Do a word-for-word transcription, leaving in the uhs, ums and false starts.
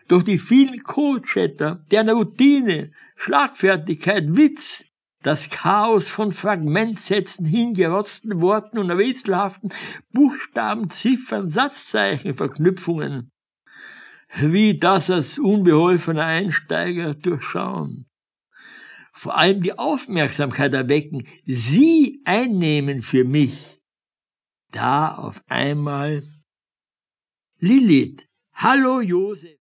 Durch die vielen Codechatter, deren Routine, Schlagfertigkeit, Witz, das Chaos von Fragmentsätzen, hingerotzten Worten und rätselhaften Buchstaben, Ziffern, Satzzeichen, Verknüpfungen. Wie das als unbeholfener Einsteiger durchschauen. Vor allem die Aufmerksamkeit erwecken, sie einnehmen für mich. Da auf einmal Lilith. Hallo Josef.